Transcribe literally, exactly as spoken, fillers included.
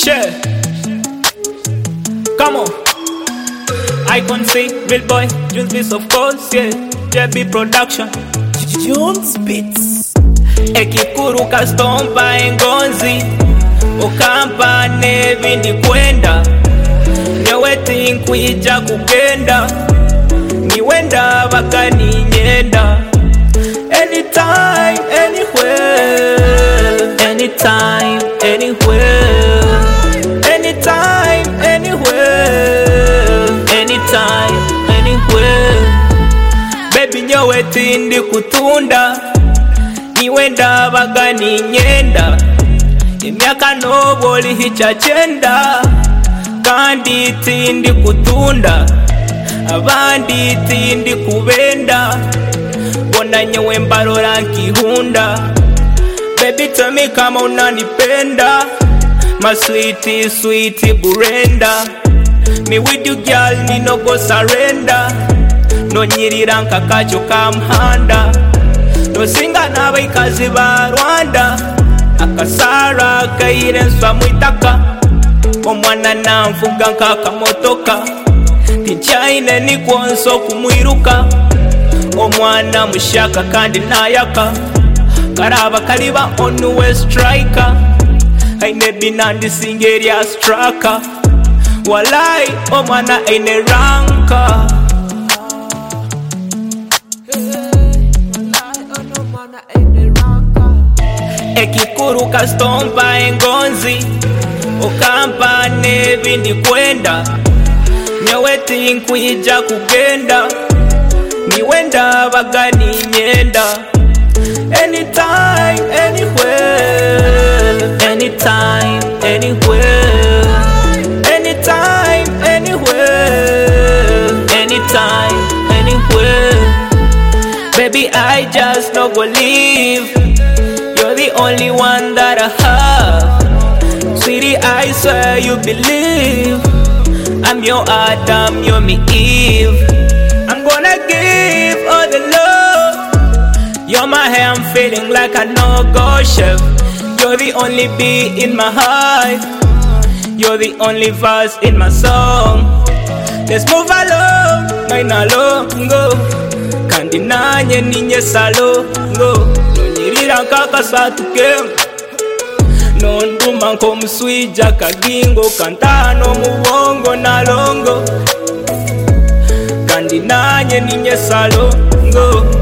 Share. Come on. I can see real boy, Jones Beats of course, yeah. J B Production. Jones Beats. Ekikuruka stompa engonzi Okampa nevi ndi kwenda Nyeweti nkuija kugenda Niwenda baka ninyenda. Anytime, anywhere. Anytime, anywhere. Anytime, anywhere. Anytime, anywhere. Baby nyeweti ndi kutunda Niwenda baga ninyenda. Emyaka noboli hicha chenda kandi tindi kutunda abandi tindi kubenda bona nyewe mbarora nkihunda. Baby tell me kama unanipenda, my sweetie sweetie Brenda. Me with you girl me no go surrender. No nyirira nkakacho kamhanda. No singa n'abaikazi ba Rwanda. Akasara kairenswa mwitaka omwana namvuga nkakamotoka tinchaine nikwonso kumwiruka omwana mushaka kandi nayaka karaba kaliba onwe striker aine binandi singeria striker walai omwana aine ranka. Ekikuruka stompa engonzi Okampa nevi ndi kwenda Nyeweti nkuija kugenda Niwenda baga ninyenda. Anytime, anywhere. Anytime, anywhere. Anytime, anywhere. Anytime, anywhere. Baby I just no go leave. You're the only one that I have. Sweetie, I swear you believe I'm your Adam, you're me Eve. I'm gonna give all the love. You're my hair, I'm feeling like a no-go chef. You're the only beat in my heart. You're the only verse in my song. Let's move along, maina longo. Kandi nanye ninye salongo. Nonyirira nkaka satukem. Nonduma nko mswija kagingo. Kantano muwongo na longo. Kandi nanye ninye salongo.